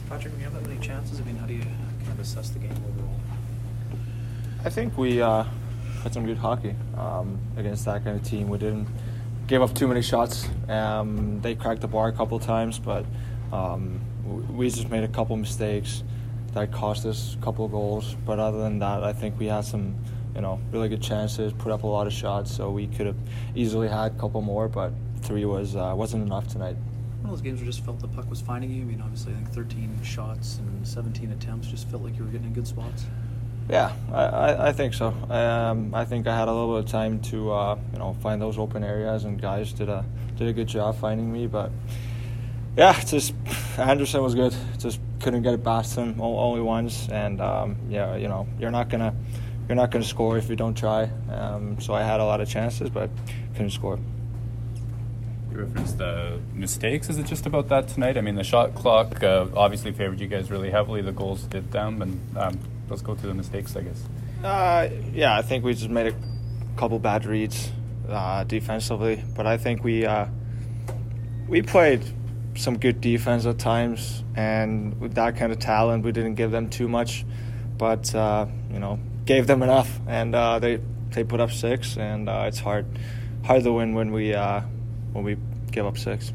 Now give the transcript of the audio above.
Patrick, when you have that many chances, how do you kind of assess the game overall? I think we had some good hockey against that kind of team. We didn't give up too many shots. They cracked the bar a couple times, but we just made a couple mistakes that cost us a couple of goals. But other than that, I think we had some, really good chances, put up a lot of shots, so we could have easily had a couple more, but 3 wasn't enough tonight. One of those games where you just felt the puck was finding you. Obviously, I think 13 shots and 17 attempts just felt like you were getting in good spots. Yeah, I think so. I think I had a little bit of time to find those open areas, and guys did a good job finding me. But yeah, just Anderson was good. Just couldn't get it past him only once, and you're not gonna score if you don't try. So I had a lot of chances, but couldn't score. You referenced the mistakes. Is it just about that tonight? The shot clock obviously favored you guys really heavily. The goals did them, and let's go through the mistakes, I guess. I think we just made a couple bad reads defensively, but I think we played some good defense at times, and with that kind of talent, we didn't give them too much, but gave them enough, and they put up 6, and it's hard to win when we give up 6.